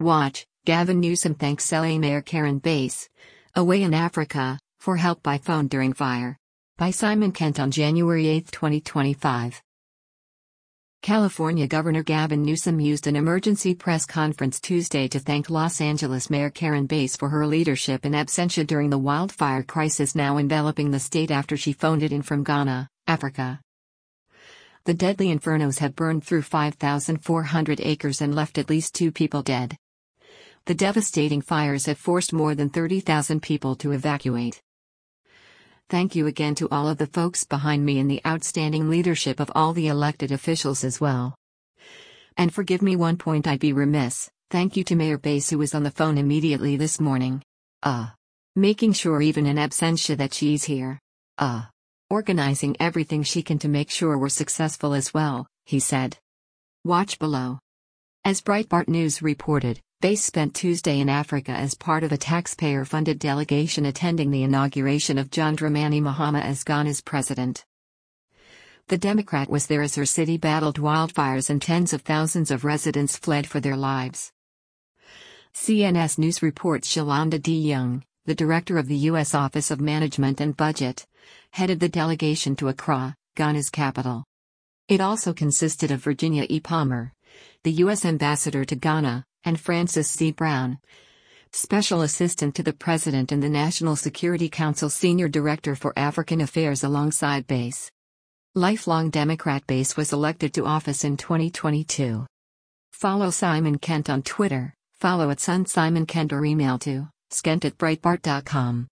Watch, Gavin Newsom thanks LA Mayor Karen Bass, away in Africa, for help by phone during fire. By Simon Kent on January 8, 2025. California Governor Gavin Newsom used an emergency press conference Tuesday to thank Los Angeles Mayor Karen Bass for her leadership in absentia during the wildfire crisis now enveloping the state after she phoned it in from Ghana, Africa. The deadly infernos have burned through 5,400 acres and left at least 2 people dead. The devastating fires have forced more than 30,000 people to evacuate. Thank you again to all of the folks behind me and the outstanding leadership of all the elected officials as well. And forgive me one point I'd be remiss, thank you to Mayor Bass who was on the phone immediately this morning. Making sure even in absentia that she's here. Organizing everything she can to make sure we're successful as well, he said. Watch below. As Breitbart News reported, Bass spent Tuesday in Africa as part of a taxpayer-funded delegation attending the inauguration of John Dramani Mahama as Ghana's president. The Democrat was there as her city battled wildfires and tens of thousands of residents fled for their lives. CNS News reports Shalonda D. Young, the director of the U.S. Office of Management and Budget, headed the delegation to Accra, Ghana's capital. It also consisted of Virginia E. Palmer, the U.S. ambassador to Ghana, and Francis C. Brown, Special Assistant to the President and the National Security Council Senior Director for African Affairs alongside Bass. Lifelong Democrat Bass was elected to office in 2022. Follow Simon Kent on Twitter, follow @SunSimonKent or email to skent@breitbart.com.